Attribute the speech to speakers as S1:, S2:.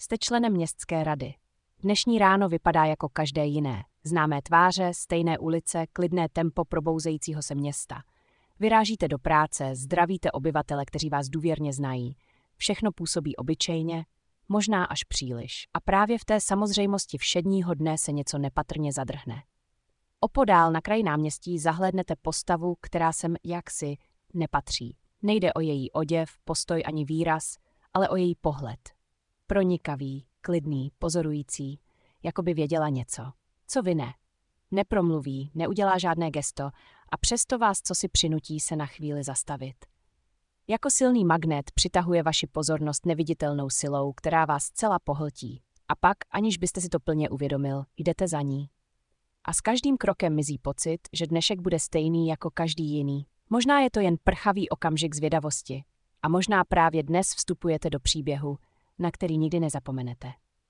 S1: Jste členem městské rady. Dnešní ráno vypadá jako každé jiné. Známé tváře, stejné ulice, klidné tempo probouzejícího se města. Vyrážíte do práce, zdravíte obyvatele, kteří vás důvěrně znají. Všechno působí obyčejně, možná až příliš. A právě v té samozřejmosti všedního dne se něco nepatrně zadrhne. Opodál na kraji náměstí zahlédnete postavu, která sem jaksi nepatří. Nejde o její oděv, postoj ani výraz, ale o její pohled. Pronikavý, klidný, pozorující, jako by věděla něco. Co vy ne? Nepromluví, neudělá žádné gesto a přesto vás cosi přinutí se na chvíli zastavit. Jako silný magnet přitahuje vaši pozornost neviditelnou silou, která vás zcela pohltí. A pak, aniž byste si to plně uvědomil, jdete za ní. A s každým krokem mizí pocit, že dnešek bude stejný jako každý jiný. Možná je to jen prchavý okamžik zvědavosti. A možná právě dnes vstupujete do příběhu, na který nikdy nezapomenete.